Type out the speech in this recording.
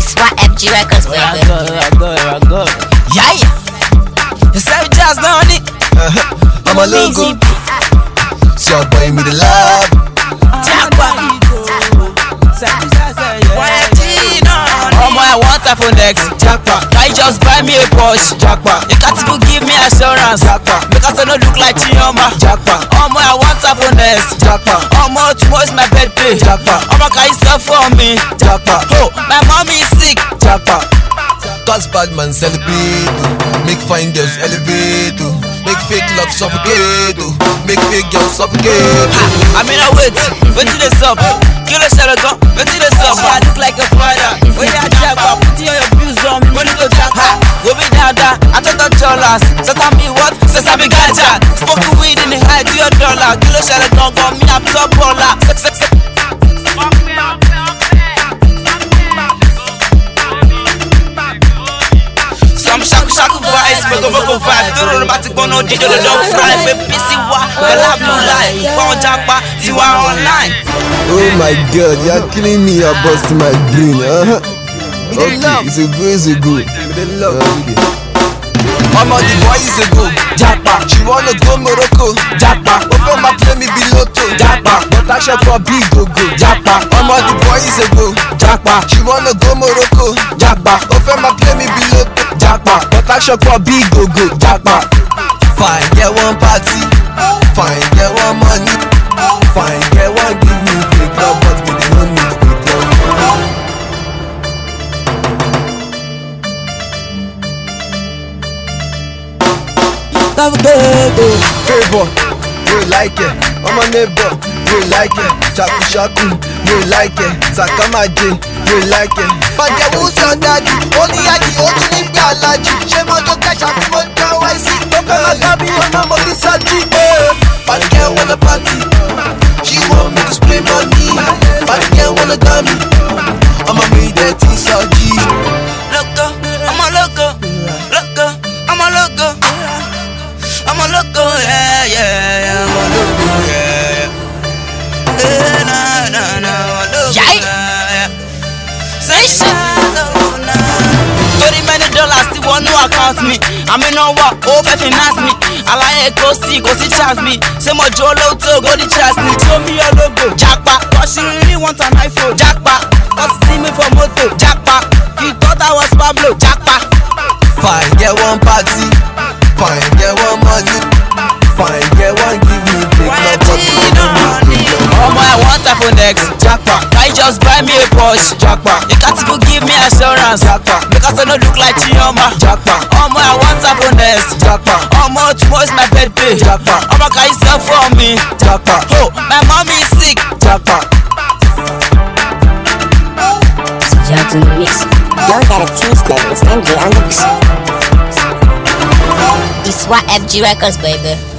It's YFG Records, baby. I go. Yeah. You say we just done it. I'm a logo. So boy me the love. I want iPhone X. Jackpot. Can you just buy me a Porsche? Jackpot. You can't even give me assurance. Jackpot. Because I don't look like Chioma. Jackpot. I want iPhone X. Jackpot. Tomorrow is my birthday. Jackpot. Can you sell for me? Jackpot. Oh, my mommy is sick. Jackpot. Cause bad man celebrate. Make fine girls elevate. Make fake love suffocate. Make fake girls suffocate. I mean I wait till they stop. Kill a shell gun, wait till they stop. I look like a father. When you jackpot, put your views on me. Money go jackpot. Go be down, I thought of dollars. So tell me what? Sesame ganja. Smoke weed in the high to your dollar. Kill a shell gun, got me up top baller. Some shaku vibes, go vibe. Don't know about to go no DJ, don't fry. Baby, see what? Well, I blue light. One jackpot, see what online. Oh my God, you're killing me, you're busting my brain. Okay, it's a good. Mama, the boy is a go. Jackpot. She wanna go Morocco. Jackpot. Open my play me Biloto. Jackpot. But I shall for big go. Jackpot. Mama, the boy is a go. Jackpot. She wanna go Morocco. Jackpot. Open my play me Biloto. Jackpot. But I shall for big go. Jackpot. Fine, get one party. Fine, get one money. Fine, get one give me fake love, but we don't need fake love. Love baby. Favor, we like it. I'm a neighbor, we like it. Shaku, we like it. Sakamaji, we like it. But who's your daddy? Only Yaki, only Galaji. Shemoto Kasha, Mojo, I see. Okala Gabi, I'm a Saji. But girl wanna party. She want me to spray money. But girl wanna dummy. I'm a made that T-Saji. Loco, I'm a loco. I'm a loco. I'm a loco, yeah, I'm a loco, yeah. Nah, loco, yeah. Say shit, $30 million, still want no account me. I mean, no what, finance me. I like go see chance me. Say my Jolo to go the chance me. Show me your logo, jackpot. Cause she really want an iPhone, jackpot. Cause see me for moto, jackpot. You thought I was Pablo, jackpot. Fine, get one party. Fine, get one money. Fine, get one give me fake love, but we don't need fake love. I want iPhone X. Jackpot. Can you just buy me a Porsche? Jackpot. You can't even give me assurance. Jackpot. Because I don't look like Chioma. Jackpot. I want iPhone X. Jackpot. Tomorrow is my birthday. Jackpot. Can you sell for me? Jackpot. Oh, my mommy is sick. Jackpot. Jackson Mix. Y'all gotta taste that. It's MJ on the beat. It's YFG Records, baby.